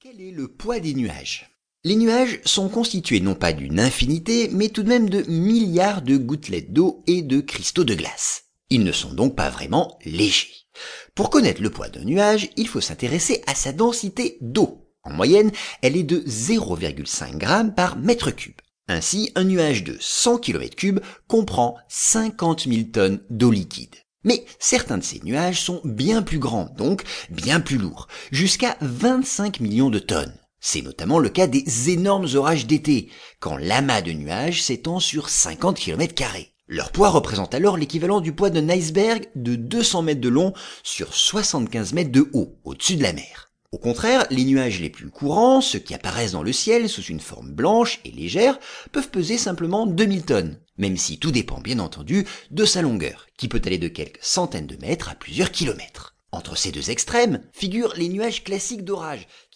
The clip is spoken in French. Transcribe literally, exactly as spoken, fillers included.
Quel est le poids des nuages? Les nuages sont constitués non pas d'une infinité, mais tout de même de milliards de gouttelettes d'eau et de cristaux de glace. Ils ne sont donc pas vraiment légers. Pour connaître le poids d'un nuage, il faut s'intéresser à sa densité d'eau. En moyenne, elle est de zéro virgule cinq grammes par mètre cube. Ainsi, un nuage de cent kilomètres cubes comprend cinquante mille tonnes d'eau liquide. Mais certains de ces nuages sont bien plus grands, donc bien plus lourds, jusqu'à vingt-cinq millions de tonnes. C'est notamment le cas des énormes orages d'été, quand l'amas de nuages s'étend sur cinquante kilomètres carrés. Leur poids représente alors l'équivalent du poids d'un iceberg de deux cents mètres de long sur soixante-quinze mètres de haut, au-dessus de la mer. Au contraire, les nuages les plus courants, ceux qui apparaissent dans le ciel sous une forme blanche et légère, peuvent peser simplement deux mille tonnes, même si tout dépend bien entendu de sa longueur, qui peut aller de quelques centaines de mètres à plusieurs kilomètres. Entre ces deux extrêmes figurent les nuages classiques d'orage,